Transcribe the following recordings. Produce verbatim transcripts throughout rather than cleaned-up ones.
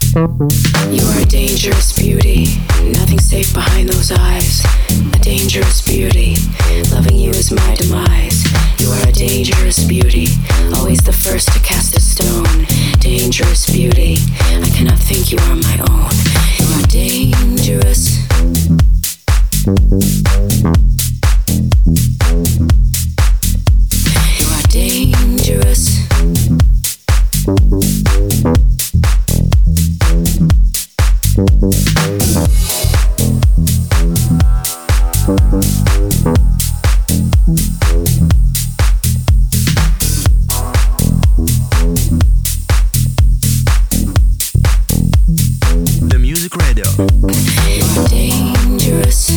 You are a dangerous beauty, nothing safe behind those eyes. A dangerous beauty, loving you is my demise. You are a dangerous beauty, always the first to cast a stone. Dangerous beauty, I cannot think you are my own. You are dangerous. You are dangerous. The Music Radio. You are dangerous.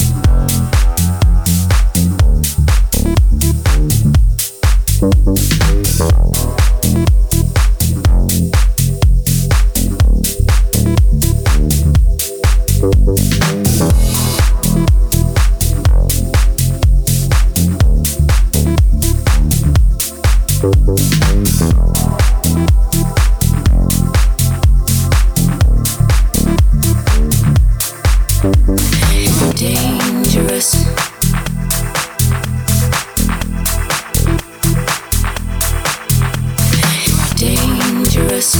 Dangerous. Dangerous.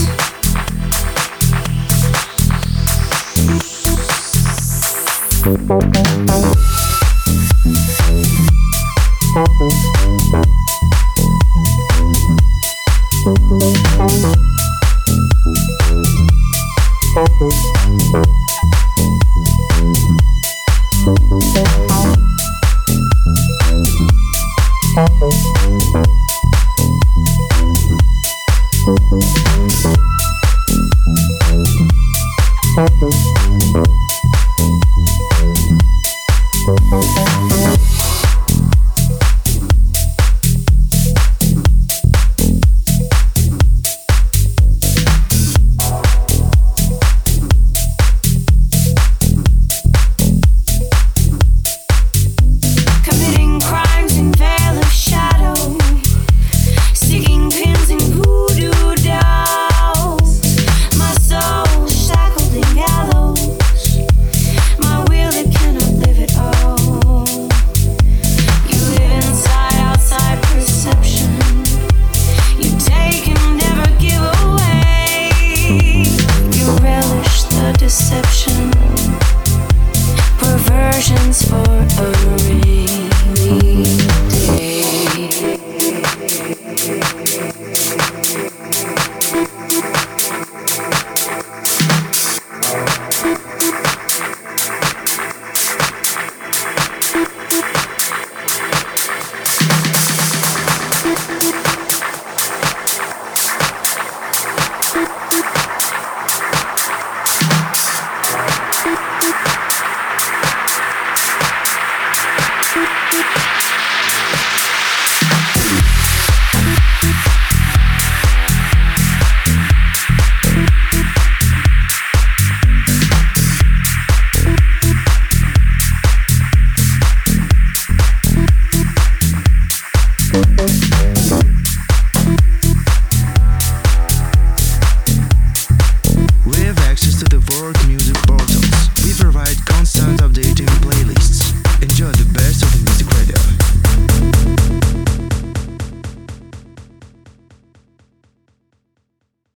Thank you.